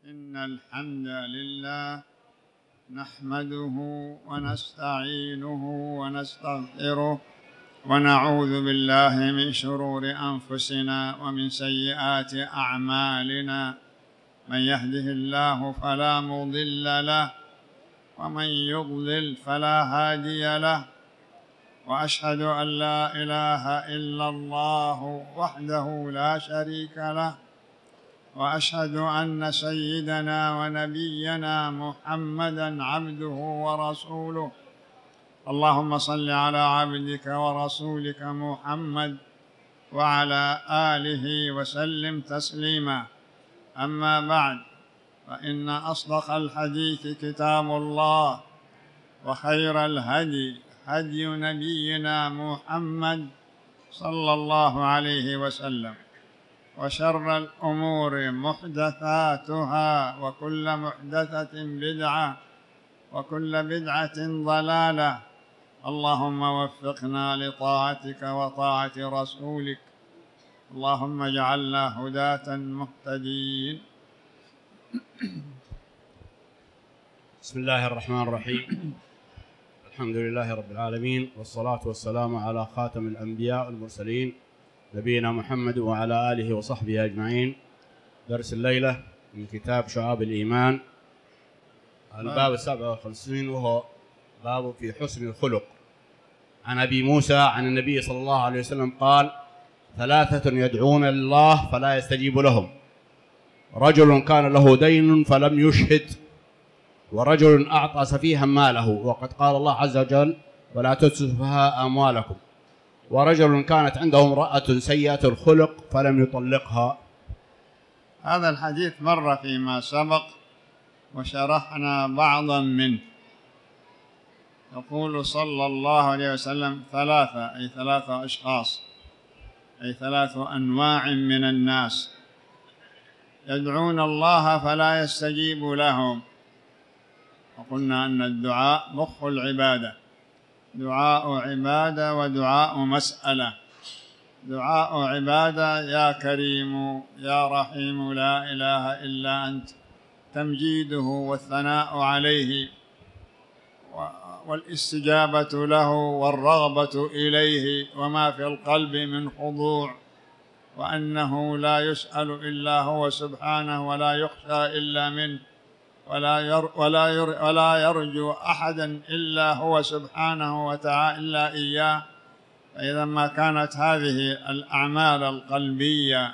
إن الحمد لله نحمده ونستعينه ونستغفره ونعوذ بالله من شرور أنفسنا ومن سيئات أعمالنا، من يهده الله فلا مضل له ومن يضلل فلا هادي له، وأشهد أن لا إله إلا الله وحده لا شريك له، وأشهد أن سيدنا ونبينا محمدًا عبده ورسوله. اللهم صل على عبدك ورسولك محمد وعلى آله وسلم تسليما. أما بعد، فإن أصدق الحديث كتاب الله، وخير الهدي هدي نبينا محمد صلى الله عليه وسلم، وشر الأمور محدثاتها، وكل محدثة بدعة، وكل بدعة ضلالة. اللهم وفقنا لطاعتك وطاعة رسولك، اللهم اجعلنا هداة مهتدين. بسم الله الرحمن الرحيم. الحمد لله رب العالمين، والصلاة والسلام على خاتم الأنبياء والمرسلين نبينا محمد وعلى آله وصحبه أجمعين. درس الليلة من كتاب شعاب الإيمان، الباب 57، وهو باب في حسن الخلق. عن أبي موسى عن النبي صلى الله عليه وسلم قال: 3 يدعون الله فلا يستجيب لهم: رجل كان له دين فلم يشهد، ورجل أعطى سفيها ماله، وقد قال الله عز وجل: ولا تؤتوا السفهاء أموالكم، ورجل كانت عنده امرأة سيئة الخلق فلم يطلقها. هذا الحديث مر فيما سبق وشرحنا بعضا منه. يقول صلى الله عليه وسلم: 3، أي 3 أشخاص، أي 3 أنواع من الناس، يدعون الله فلا يستجيب لهم. وقلنا أن الدعاء مخ العبادة، دعاء عبادة ودعاء مسألة. دعاء عبادة: يا كريم يا رحيم لا إله إلا أنت، تمجيده والثناء عليه، والاستجابة له والرغبة إليه، وما في القلب من خضوع، وأنه لا يسأل إلا هو سبحانه، ولا يخشى إلا منه، ولا يرجو أحدا إلا هو سبحانه وتعالى إلا إياه. فإذا ما كانت هذه الأعمال القلبية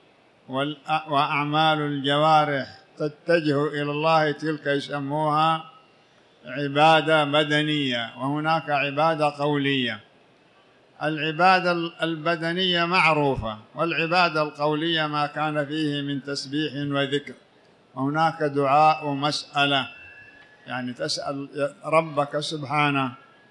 وأعمال الجوارح تتجه إلى الله، تلك يسموها عبادة بدنية، وهناك عبادة قولية. العبادة البدنية معروفة، والعبادة القولية ما كان فيه من تسبيح وذكر. وهناك دعاء ومسألة، يعني تسأل ربك سبحانه،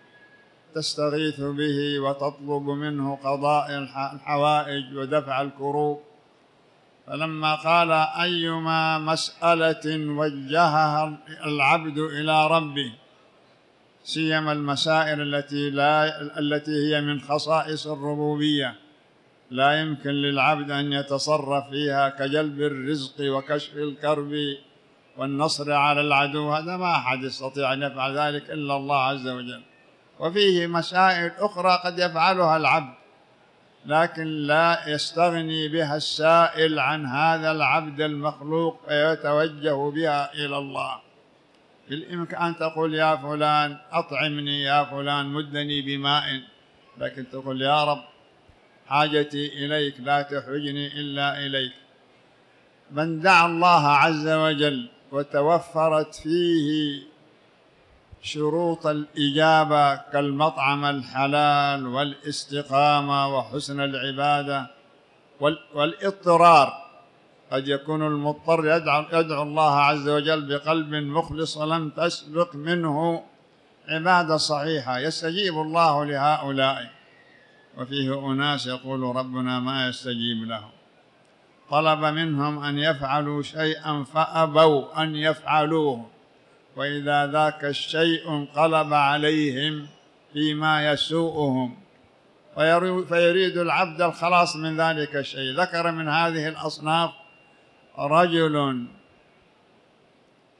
تستغيث به وتطلب منه قضاء الحوائج ودفع الكروب. فلما قال: أيما مسألة وجهها العبد إلى ربه، سيما المسائل التي هي من خصائص الربوبية، لا يمكن للعبد أن يتصرف فيها، كجلب الرزق وكشف الكرب والنصر على العدو، هذا ما أحد يستطيع أن يفعل ذلك إلا الله عز وجل. وفيه مسائل أخرى قد يفعلها العبد، لكن لا يستغني بها السائل عن هذا العبد المخلوق، فيتوجه بها إلى الله. بالإمكان أن تقول: يا فلان أطعمني، يا فلان مدني بماء، لكن تقول: يا رب حاجتي إليك، لا تحوجني إلا إليك. من دعا الله عز وجل وتوفرت فيه شروط الإجابة كالمطعم الحلال والاستقامة وحسن العبادة والاضطرار، قد يكون المضطر يدعو الله عز وجل بقلب مخلص لم تسبق منه عبادة صحيحة، يستجيب الله لهؤلاء. وفيه أناس يقول ربنا ما يستجيب لهم، طلب منهم أن يفعلوا شيئا فأبوا أن يفعلوه، وإذا ذاك الشيء انقلب عليهم فيما يسوءهم، فيريد العبد الخلاص من ذلك الشيء. ذكر من هذه الأصناف: رجل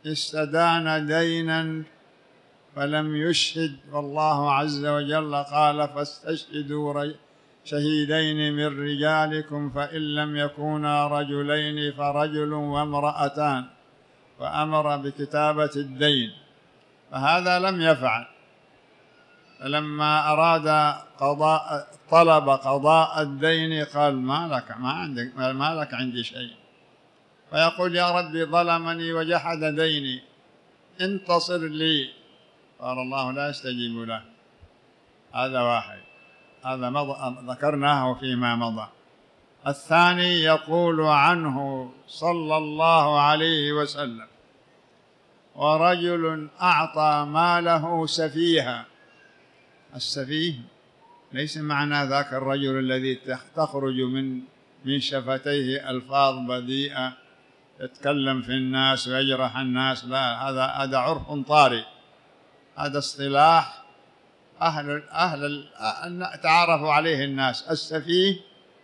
استدان دينا فلم يشهد، والله عز وجل قال: فاستشهدوا شهيدين من رجالكم، فإن لم يكونا رجلين فرجل وامرأتان، فأمر بكتابة الدين، فهذا لم يفعل. فلما أراد طلب قضاء الدين قال: ما لك عندي شيء. فيقول: يا ربي ظلمني وجحد ديني، انتصر لي. قال الله: لا يستجيب له. هذا واحد، هذا ذكرناه فيما مضى. الثاني يقول عنه صلى الله عليه وسلم: ورجل أعطى ماله سفيها. السفيه ليس معنى ذاك الرجل الذي تخرج من شفتيه ألفاظ بذيئة يتكلم في الناس ويجرح الناس، لا، هذا عرف طارئ، هذا اصطلاح تعارفوا عليه الناس. السفيه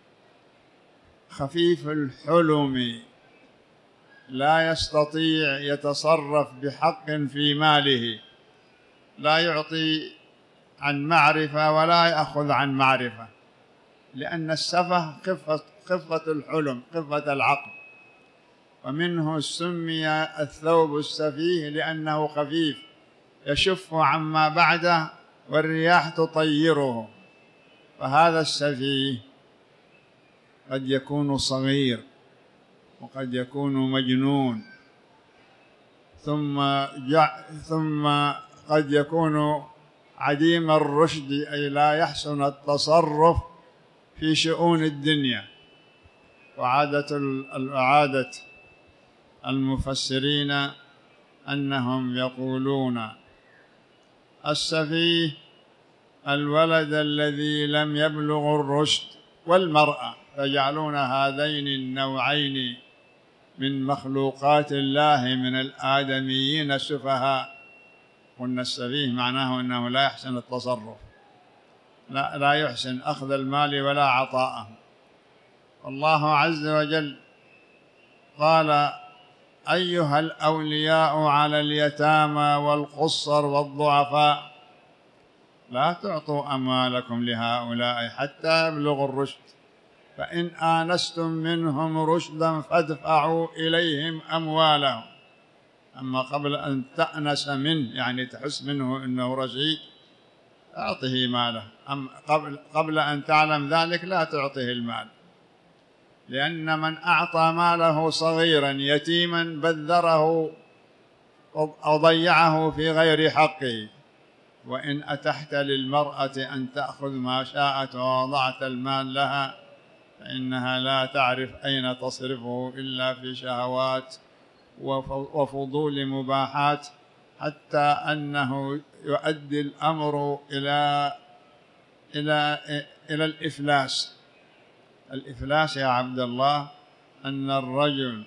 خفيف الحلم، لا يستطيع يتصرف بحق في ماله، لا يعطي عن معرفة ولا يأخذ عن معرفة، لأن السفه خفة الحلم، خفة العقل، ومنه سمي الثوب السفيه لأنه خفيف يشف عما بعده والرياح تطيره. فهذا السفيه قد يكون صغير وقد يكون مجنون، ثم قد يكون عديم الرشد، أي لا يحسن التصرف في شؤون الدنيا. وعادة المفسرين أنهم يقولون: السفيه الولد الذي لم يبلغ الرشد، والمرأة، فيجعلون هذين النوعين من مخلوقات الله من الآدميين سفهاء. قلنا السفيه معناه أنه لا يحسن التصرف، لا يحسن أخذ المال ولا عطاءه. الله عز وجل قال: أيها الأولياء على اليتامى والقصر والضعفاء لا تعطوا أموالكم لهؤلاء حتى يبلغوا الرشد، فإن آنستم منهم رشدا فادفعوا إليهم أموالهم. أما قبل أن تأنس منه، يعني تحس منه أنه رشيد، أعطه ماله. أما قبل أن تعلم ذلك لا تعطه المال، لأن من أعطى ماله صغيرا يتيما بذره أو ضيعه في غير حقه. وإن أتحت للمرأة أن تأخذ ما شاءت ووضعت المال لها، فإنها لا تعرف أين تصرفه إلا في شهوات وفضول مباحات، حتى أنه يؤدي الأمر إلى الإفلاس. الإفلاس يا عبد الله أن الرجل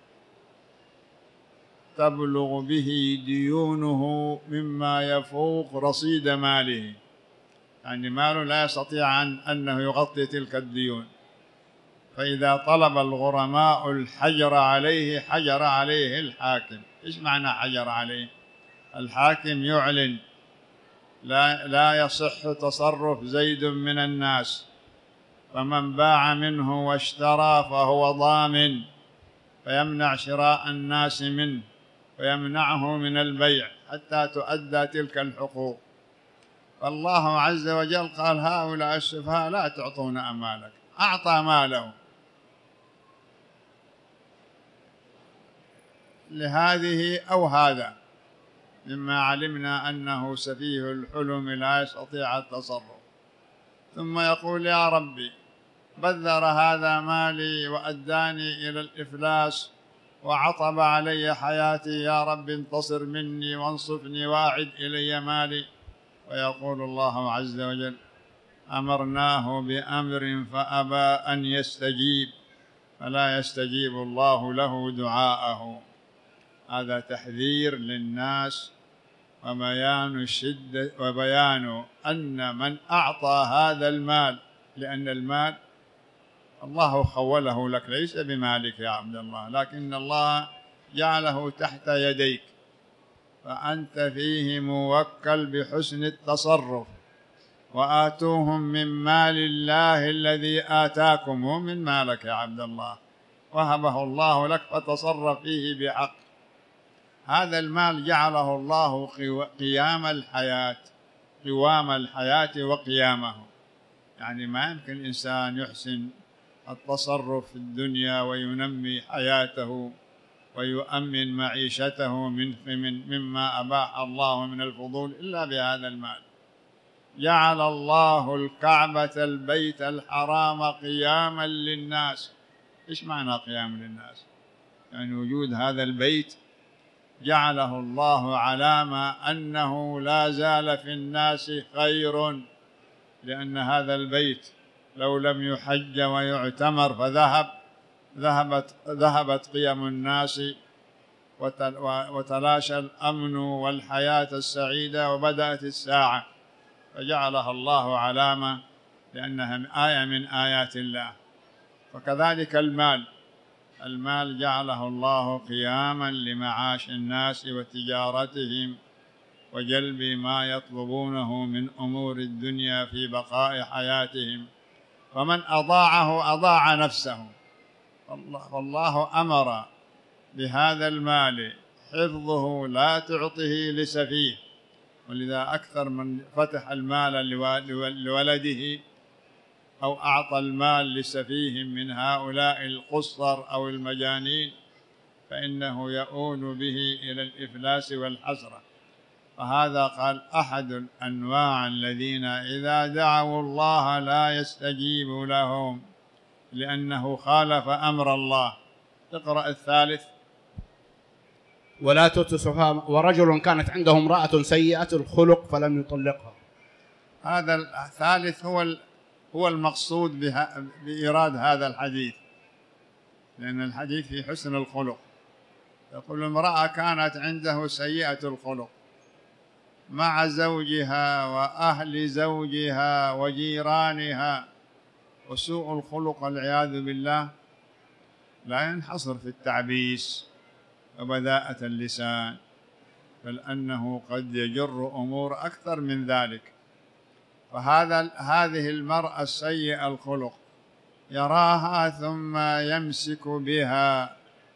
تبلغ به ديونه مما يفوق رصيد ماله، يعني ماله لا يستطيع أنه يغطي تلك الديون. فإذا طلب الغرماء الحجر عليه حجر عليه الحاكم. إيش معنى حجر عليه؟ الحاكم يعلن: لا يصح تصرف زيد من الناس، فمن باع منه واشترى فهو ضامن، فيمنع شراء الناس منه ويمنعه من البيع حتى تؤدى تلك الحقوق. فالله عز وجل قال: هؤلاء السفهاء لا تعطون أمالك. أعطى ماله لهذه أو هذا، مما علمنا أنه سفيه الحلم لا يستطيع التصرف، ثم يقول: يا ربي بذر هذا مالي وأداني إلى الإفلاس وعطب علي حياتي، يا رب انتصر مني وانصفني وأعد إلي مالي. ويقول الله عز وجل: أمرناه بأمر فأبى أن يستجيب، فلا يستجيب الله له دعاءه. هذا تحذير للناس وبيان أن من أعطى هذا المال، لأن المال الله خوله لك ليس بمالك يا عبد الله، لكن الله جعله تحت يديك، فأنت فيه موكل بحسن التصرف. وآتوهم من مال الله الذي آتاكم، مو من مالك يا عبد الله، وهبه الله لك فتصرف فيه بحق. هذا المال جعله الله قوام الحياة وقيامه. يعني ما يمكن الإنسان يحسن التصرف في الدنيا وينمي حياته ويؤمن معيشته مما أباح الله من الفضول إلا بهذا المال. جعل الله الكعبة البيت الحرام قياما للناس. إيش معنى قيام للناس؟ يعني وجود هذا البيت جعله الله علامة أنه لا زال في الناس خير، لأن هذا البيت لو لم يحج ويعتمر ذهبت قيم الناس وتلاشى الأمن والحياة السعيدة وبدأت الساعة، فجعلها الله علامة لأنها آية من آيات الله. وكذلك المال جعله الله قياما لمعاش الناس وتجارتهم وجلب ما يطلبونه من أمور الدنيا في بقاء حياتهم، فمن أضاعه أضاع نفسه. والله أمر بهذا المال حفظه، لا تعطه لسفيه. ولذا أكثر من فتح المال لولده أو أعطى المال لسفيه من هؤلاء القصر أو المجانين فإنه يؤول به إلى الإفلاس والحسرة. فهذا قال أحد الأنواع الذين إذا دعوا الله لا يستجيب لهم لأنه خالف أمر الله. اقرأ الثالث. ولا تؤتوا السفهاء ورجل كانت عنده امرأة سيئة الخلق فلم يطلقها. هذا الثالث هو المقصود بإيراد هذا الحديث، لأن الحديث في حسن الخلق. يقول امرأة كانت عنده سيئة الخلق مع زوجها وأهل زوجها وجيرانها. وسوء الخلق والعياذ بالله لا ينحصر في التعبيس وبذاءة اللسان، بل أنه قد يجر أمور أكثر من ذلك. هذه المرأة السيئة الخلق يراها ثم يمسك بها،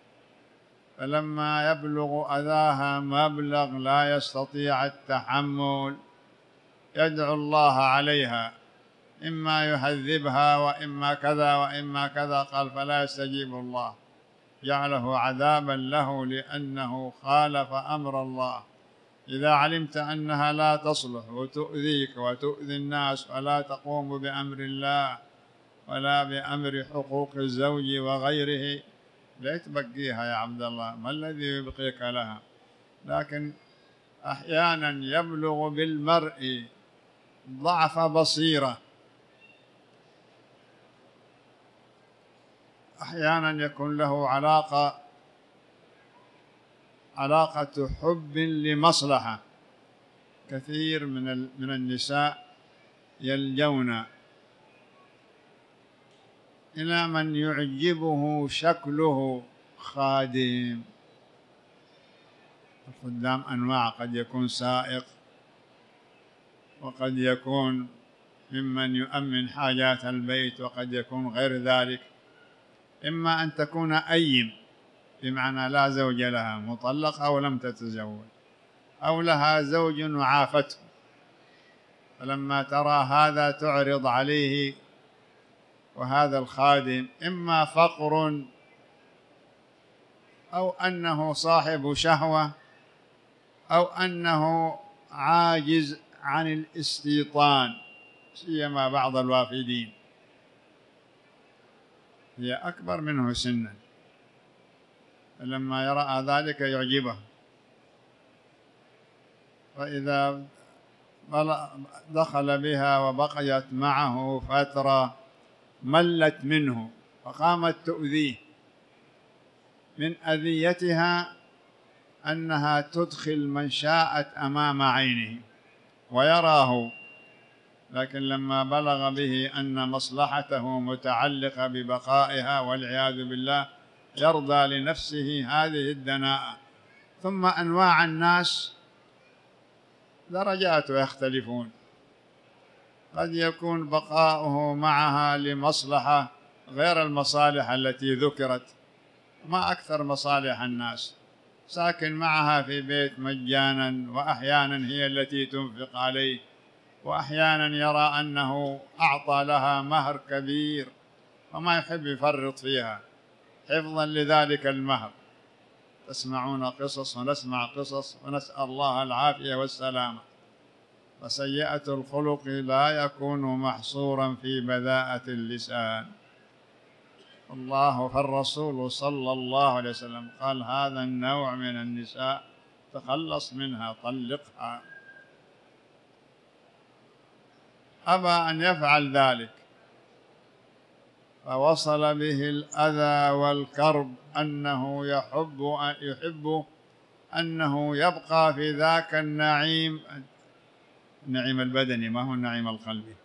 فلما يبلغ أذاها مبلغ لا يستطيع التحمل يدعو الله عليها، إما يهذبها وإما كذا وإما كذا. قال فلا يستجيب الله، جعله عذابا له لأنه خالف أمر الله. إذا علمت أنها لا تصلح وتؤذيك وتؤذي الناس ولا تقوم بأمر الله ولا بأمر حقوق الزوج وغيره، لا تبقيها يا عبد الله، ما الذي يبقيك لها؟ لكن أحيانا يبلغ بالمرء ضعف بصيرة، أحيانا يكون له علاقة حب لمصلحة. كثير من النساء يلجون إلى من يعجبه شكله خادم. الخدام أنواع، قد يكون سائق وقد يكون ممن يؤمن حاجات البيت وقد يكون غير ذلك. إما أن تكون أيم بمعنى لا زوج لها، مطلقة أو لم تتزوج، أو لها زوج وعافته، فلما ترى هذا تعرض عليه. وهذا الخادم إما فقر أو أنه صاحب شهوة أو أنه عاجز عن الاستيطان، سيما بعض الوافدين هي أكبر منه سنا، فلما يرى ذلك يعجبه. فإذا دخل بها وبقيت معه فترة ملت منه فقامت تؤذيه. من أذيتها أنها تدخل من شاءت أمام عينه ويراه، لكن لما بلغ به أن مصلحته متعلقة ببقائها والعياذ بالله يرضى لنفسه هذه الدناءة. ثم أنواع الناس درجات يختلفون، قد يكون بقاؤه معها لمصلحة غير المصالح التي ذكرت، ما أكثر مصالح الناس، ساكن معها في بيت مجانا، وأحيانا هي التي تنفق عليه، وأحيانا يرى أنه أعطى لها مهر كبير وما يحب يفرط فيها حفظا لذلك المهر. تسمعون قصص ونسمع قصص، ونسأل الله العافية والسلامة. فسيئة الخلق لا يكون محصورا في بذاءة اللسان. الله فالرسول صلى الله عليه وسلم قال: هذا النوع من النساء تخلص منها، طلقها. أبى أن يفعل ذلك، فوصل به الأذى والكرب أنه يحب أنه يبقى في ذاك النعيم البدني، ما هو النعيم القلبي،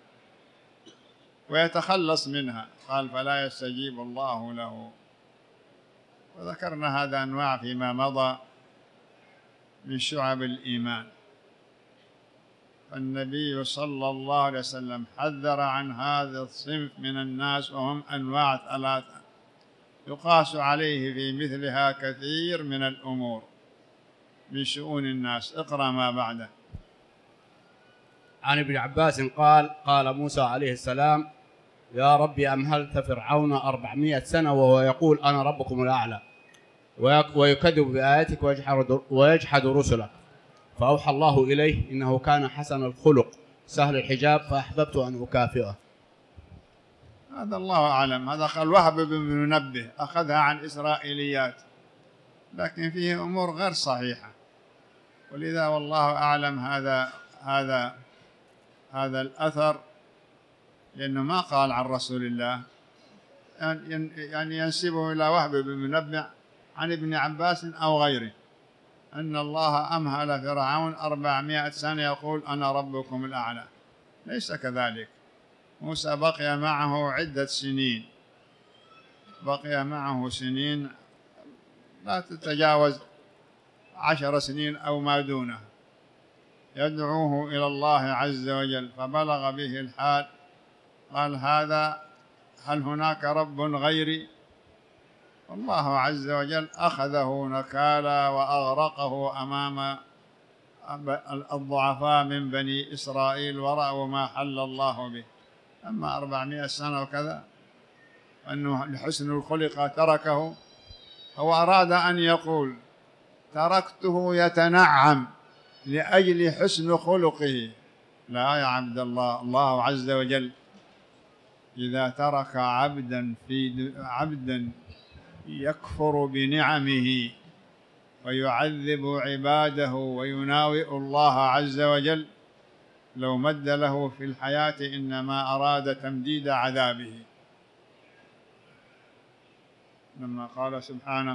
ويتخلص منها. قال: فلا يستجيب الله له. وذكرنا هذا أنواع فيما مضى من شعب الإيمان. فالنبي صلى الله عليه وسلم حذر عن هذا الصنف من الناس، وهم أنواع ثلاثة يقاس عليه في مثلها كثير من الأمور من شؤون الناس. اقرأ ما بعده. عن ابن عباس قال: قال موسى عليه السلام: يا ربي أمهلت فرعون 400 سنة وهو يقول أنا ربكم الأعلى، ويكذب بآياتك ويجحد رسلك، فأوحى الله إليه إنه كان حسن الخلق سهل الحجاب فأحببت أن أكافئه. هذا الله أعلم. هذا قال وهب بن منبه، أخذها عن إسرائيليات، لكن فيه أمور غير صحيحة، ولذا والله أعلم هذا الأثر، لأنه ما قال عن رسول الله، يعني ينسبه إلى وهب بن منبه عن ابن عباس أو غيره، أن الله أمهل فرعون 400 سنة يقول أنا ربكم الأعلى. ليس كذلك. موسى بقي معه عدة سنين، بقي معه سنين لا تتجاوز 10 سنين أو ما دونه، يدعوه إلى الله عز وجل، فبلغ به الحال قال: هل هناك رب غيري؟ والله عز وجل أخذه نكالا وأغرقه أمام الضعفاء من بني إسرائيل، ورأوا ما حل الله به. أما 400 سنة وكذا، أنه لحسن الخلق تركه، هو أراد أن يقول تركته يتنعم لأجل حسن خلقه. لا يا عبد الله، الله عز وجل إذا ترك عبدا يكفر بنعمه ويعذب عباده ويناوئ الله عز وجل، لو مد له في الحياة إنما أراد تمديد عذابه. لما قال سبحانه: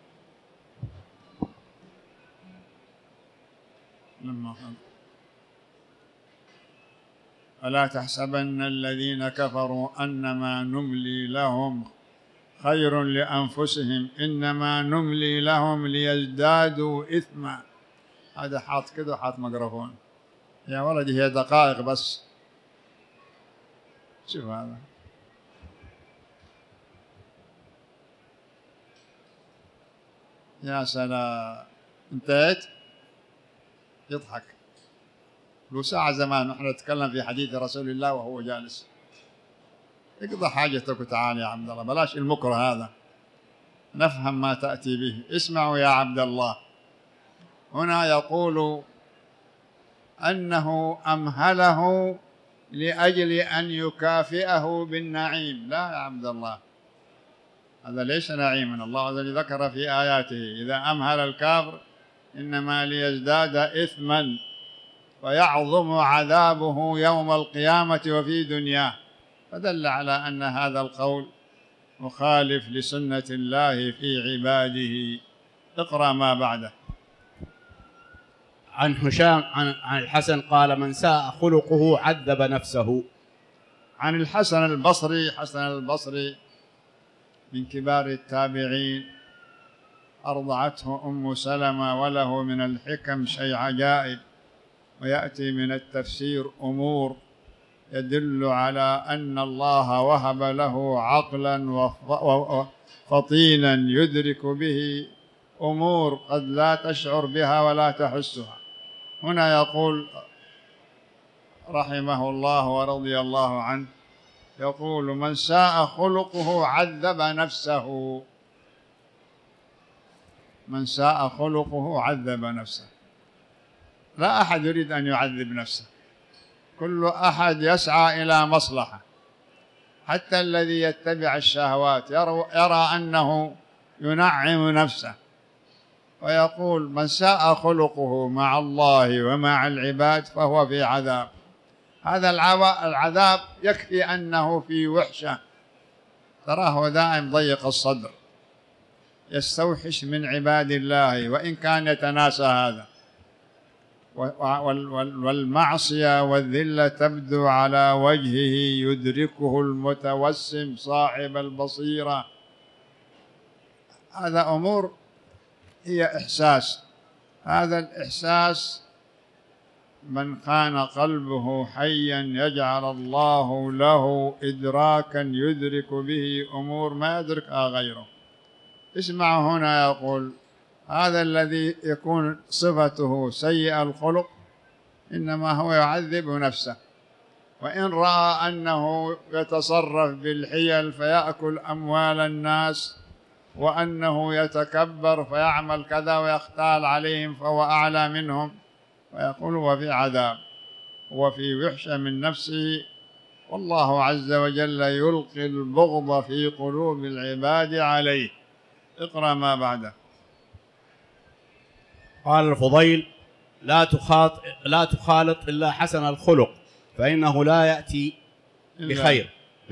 ألا تحسبن الذين كفروا أنما نملي لهم خير لأنفسهم إنما نملي لهم ليزدادوا إثما. هذا حاط كده، حاط ميكروفون يا ولدي، هي دقائق بس. شوف هذا، يا سلام، انتهيت. يضحك. لو ساعة زمان نحن نتكلم في حديث رسول الله وهو جالس. اقضى حاجتك وتعال يا عبد الله، بلاش المكره هذا، نفهم ما تأتي به. اسمعوا يا عبد الله، هنا يقول أنه أمهله لأجل أن يكافئه بالنعيم. لا يا عبد الله، هذا ليس نعيما. الله الذي ذكر في آياته إذا أمهل الكافر إنما ليزداد إثما ويعظم عذابه يوم القيامة وفي دنياه، فدل على أن هذا القول مخالف لسنة الله في عباده. اقرأ ما بعده. عن هشام عن الحسن قال: من ساء خلقه عذب نفسه. عن الحسن البصري، حسن البصري من كبار التابعين، أرضعته أم سلمة، وله من الحكم شيء عجائب، ويأتي من التفسير أمور يدل على أن الله وهب له عقلا فطينا يدرك به أمور قد لا تشعر بها ولا تحسها. هنا يقول رحمه الله ورضي الله عنه، يقول: من ساء خلقه عذب نفسه. من ساء خلقه عذب نفسه. لا أحد يريد أن يعذب نفسه، كل أحد يسعى إلى مصلحة، حتى الذي يتبع الشهوات يرى أنه ينعم نفسه، ويقول: من ساء خلقه مع الله ومع العباد فهو في عذاب. هذا العذاب يكفي أنه في وحشة، تراه دائم ضيق الصدر، يستوحش من عباد الله وإن كان يتناسى هذا، والمعصية والذلة تبدو على وجهه، يدركه المتوسم صاحب البصيرة. هذا أمور هي إحساس، هذا الإحساس من كان قلبه حيا يجعل الله له إدراكا يدرك به أمور ما يدركها غيره. اسمع هنا يقول: هذا الذي يكون صفته سيء الخلق إنما هو يعذب نفسه، وإن رأى أنه يتصرف بالحيل فيأكل أموال الناس، وأنه يتكبر فيعمل كذا ويختال عليهم فهو أعلى منهم، ويقول هو في عذاب، هو في وحشة من نفسه، والله عز وجل يلقي البغض في قلوب العباد عليه. اقرأ ما بعده. قال الفضيل: لا تخالط إلا حسن الخلق فإنه لا يأتي بخير،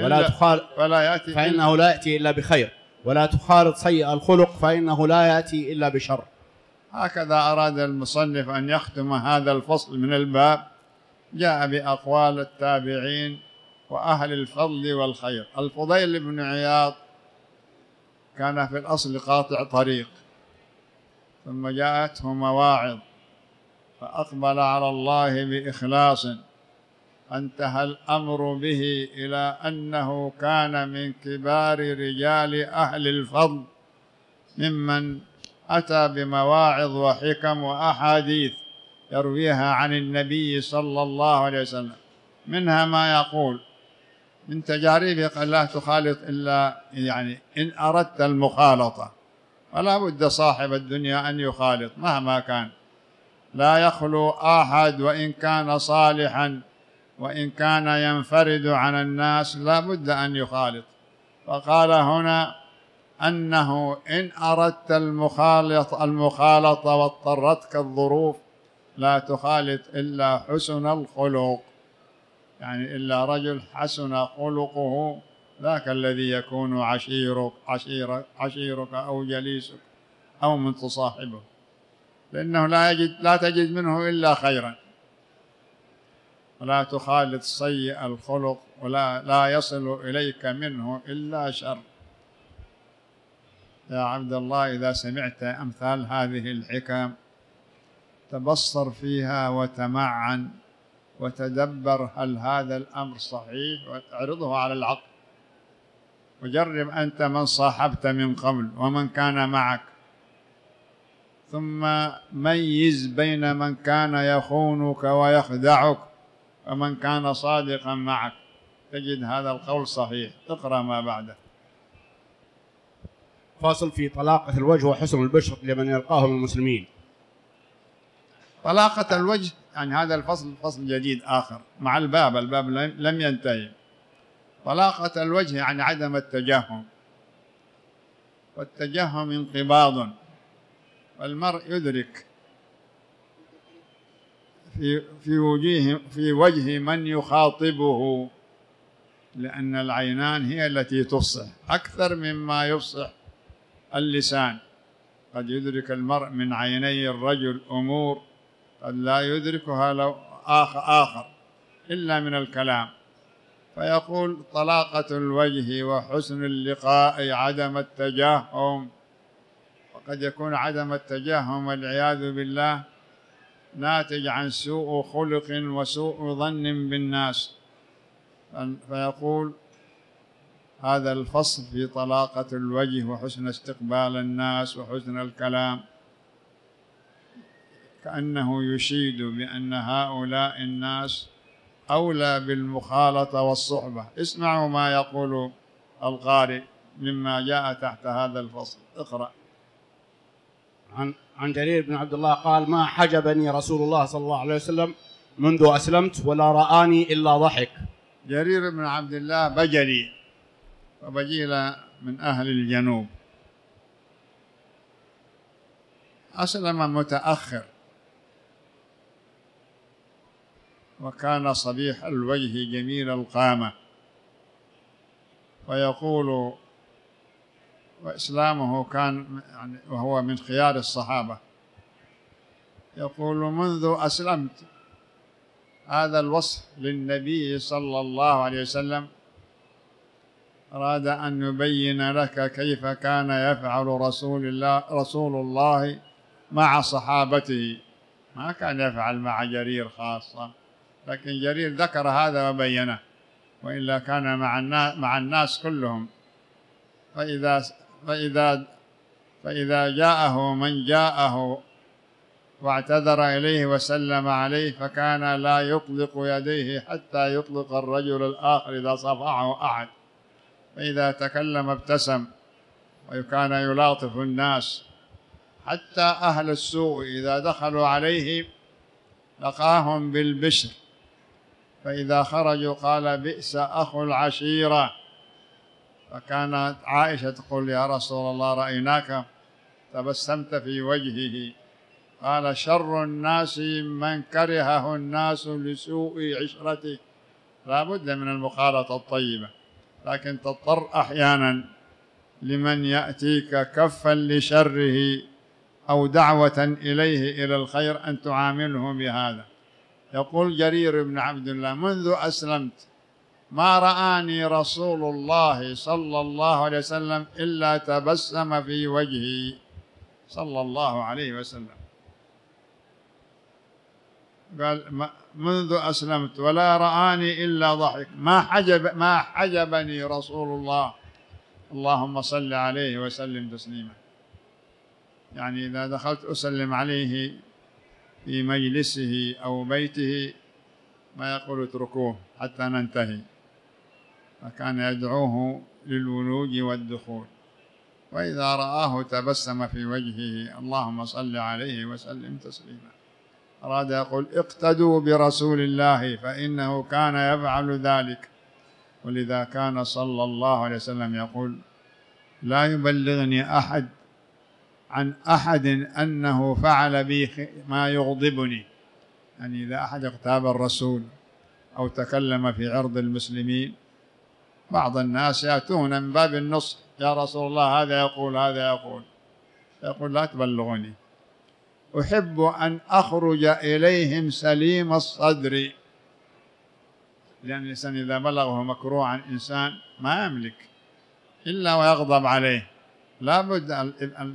فإنه لا يأتي إلا بخير، ولا تخالط سيء الخلق فإنه لا يأتي إلا بشر. هكذا أراد المصنف أن يختم هذا الفصل من الباب، جاء بأقوال التابعين وأهل الفضل والخير. الفضيل بن عياض كان في الأصل قاطع طريق، ثم جاءته مواعظ فأقبل على الله بإخلاص، انتهى الأمر به إلى أنه كان من كبار رجال أهل الفضل، ممن أتى بمواعظ وحكم وأحاديث يرويها عن النبي صلى الله عليه وسلم. منها ما يقول من تجاربه: قال: لا تخالط إلا إن أردت المخالطة، ولا بد صاحب الدنيا أن يخالط مهما كان، لا يخلو أحد وإن كان صالحا، وإن كان ينفرد عن الناس لا بد أن يخالط. فقال هنا أنه إن أردت المخالطة واضطرتك الظروف لا تخالط إلا حسن الخلق، يعني إلا رجل حسن خلقه، ذاك الذي يكون عشيرك أو جليسك أو من تصاحبه، لأنه لا تجد منه إلا خيرا. ولا تخالط سيء الخلق لا يصل إليك منه إلا شر. يا عبد الله، إذا سمعت أمثال هذه الحكم تبصر فيها وتمعن وتدبر هل هذا الأمر صحيح، واعرضه على العقل، وجرب أنت من صاحبت من قبل ومن كان معك، ثم ميز بين من كان يخونك ويخدعك ومن كان صادقا معك، تجد هذا القول صحيح. اقرأ ما بعده. فاصل في طلاقة الوجه وحسن البشر لمن يلقاه من المسلمين. طلاقة الوجه، يعني هذا الفصل فصل جديد آخر مع الباب لم ينتهي. طلاقة الوجه يعني عدم التجهم، والتجهم انقباض، والمرء يدرك في وجه من يخاطبه، لأن العينان هي التي تفصح أكثر مما يفصح اللسان. قد يدرك المرء من عيني الرجل أمور قد لا يدركها لو آخر إلا من الكلام. فيقول طلاقة الوجه وحسن اللقاء عدم التجاهم، وقد يكون عدم التجاهم والعياذ بالله ناتج عن سوء خلق وسوء ظن بالناس. فيقول هذا الفصل في طلاقة الوجه وحسن استقبال الناس وحسن الكلام كأنه يشيد بأن هؤلاء الناس أولى بالمخالطة والصحبة. اسمعوا ما يقول القارئ مما جاء تحت هذا الفصل. اقرأ. عن جرير بن عبد الله قال: ما حجبني رسول الله صلى الله عليه وسلم منذ أسلمت ولا رآني إلا ضحك. جرير بن عبد الله بجلي، وبجيل من أهل الجنوب، أسلم متأخر، وكان صبيح الوجه جميل القامة. ويقول وإسلامه كان يعني وهو من خيار الصحابة، يقول: منذ أسلمت. هذا الوصف للنبي صلى الله عليه وسلم أراد أن يبين لك كيف كان يفعل رسول الله مع صحابته. ما كان يفعل مع جرير خاصة، لكن جرير ذكر هذا وبينه، وإلا كان مع الناس كلهم. فإذا جاءه من جاءه واعتذر إليه وسلم عليه فكان لا يطلق يديه حتى يطلق الرجل الآخر إذا صفعه أحد، فإذا تكلم ابتسم، وكان يلاطف الناس. حتى أهل السوء إذا دخلوا عليه لقاهم بالبشر، فإذا خرجوا قال: بئس أخو العشيرة. فكانت عائشة تقول: يا رسول الله رأيناك تبسمت في وجهه. قال: شر الناس من كرهه الناس لسوء عشرته. لا بد من المخالطة الطيبة، لكن تضطر أحيانا لمن يأتيك كفا لشره أو دعوة إليه إلى الخير أن تعامله بهذا. يقول جرير بن عبد الله: منذ أسلمت ما رآني رسول الله صلى الله عليه وسلم إلا تبسم في وجهي صلى الله عليه وسلم. قال: منذ أسلمت ولا رآني إلا ضحك. ما حجبني رسول الله، اللهم صل عليه وسلم تسليما. يعني إذا دخلت أسلم عليه في مجلسه أو بيته ما يقول اتركوه حتى ننتهي، فكان يدعوه للولوج والدخول. وإذا رآه تبسم في وجهه، اللهم صل عليه وسلم تسليما. أراد يقول: اقتدوا برسول الله فإنه كان يفعل ذلك. ولذا كان صلى الله عليه وسلم يقول: لا يبلغني أحد عن أحد أنه فعل بي ما يغضبني. يعني إذا أحد اغتاب الرسول أو تكلم في عرض المسلمين، بعض الناس يأتون من باب النصح: يا رسول الله هذا يقول هذا يقول. يقول: لا تبلغني، أحب أن أخرج إليهم سليم الصدر. لأن الإنسان إذا بلغه مكروه عن إنسان ما يملك إلا ويغضب عليه. لا بد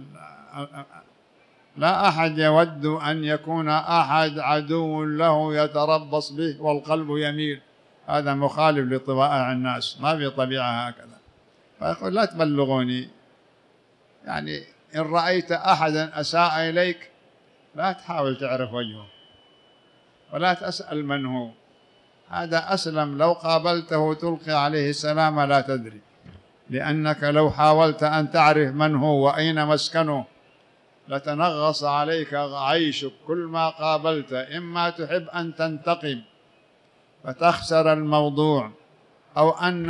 لا أحد يود أن يكون أحد عدو له يتربص به والقلب يميل. هذا مخالف لطبائع الناس، ما في طبيعة هكذا. فيقول: لا تبلغوني. يعني إن رأيت أحدا أساء إليك لا تحاول تعرف وجهه ولا تسأل من هو. هذا أسلم. لو قابلته تلقي عليه السلام لا تدري، لأنك لو حاولت أن تعرف من هو وأين مسكنه لتنغص عليك عيشك. كل ما قابلت إما تحب أن تنتقم فتخسر الموضوع، أو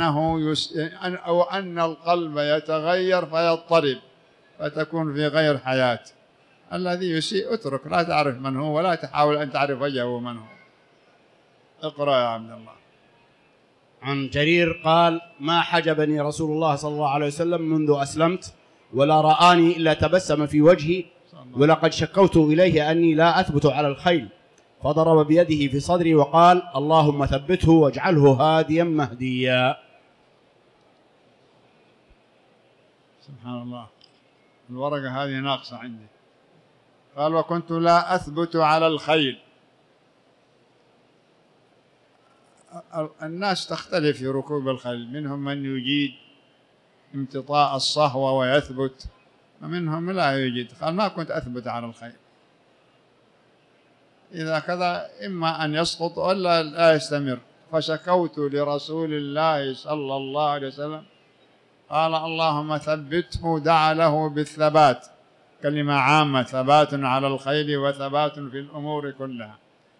أن القلب يتغير فيضطرب فتكون في غير حياة. الذي يسيء اترك، لا تعرف من هو ولا تحاول أن تعرف وجهه من هو. اقرأ يا عبد الله. عن جرير قال: ما حجبني رسول الله صلى الله عليه وسلم منذ أسلمت ولا رآني إلا تبسم في وجهي، ولقد شكوت إليه أني لا أثبت على الخيل، فضرب بيده في صدري وقال: اللهم ثبته واجعله هاديا مهديا. سبحان الله، الورقة هذه ناقصة عندي. قال: وكنت لا أثبت على الخيل. الناس تختلف في ركوب الخيل، منهم من يجيد امتطاء الصهوة ويثبت، ومنهم لا يجيد. قال: ما كنت أثبت على الخيل، إذا كذا إما أن يسقط ولا لا يستمر. فشكوت لرسول الله صلى الله عليه وسلم، قال: اللهم ثبته. دعا له بالثبات، كلمة عامة، ثبات على الخيل وثبات في الأمور كلها.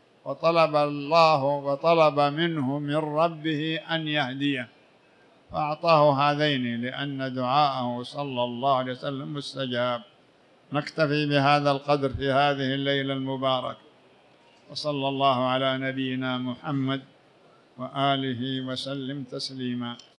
وطلب منه من ربه أن يهديه، فأعطاه هذين، لأن دعاءه صلى الله عليه وسلم مستجاب. نكتفي بهذا القدر في هذه الليلة المباركة، وصلى الله على نبينا محمد وآله وسلم تسليما.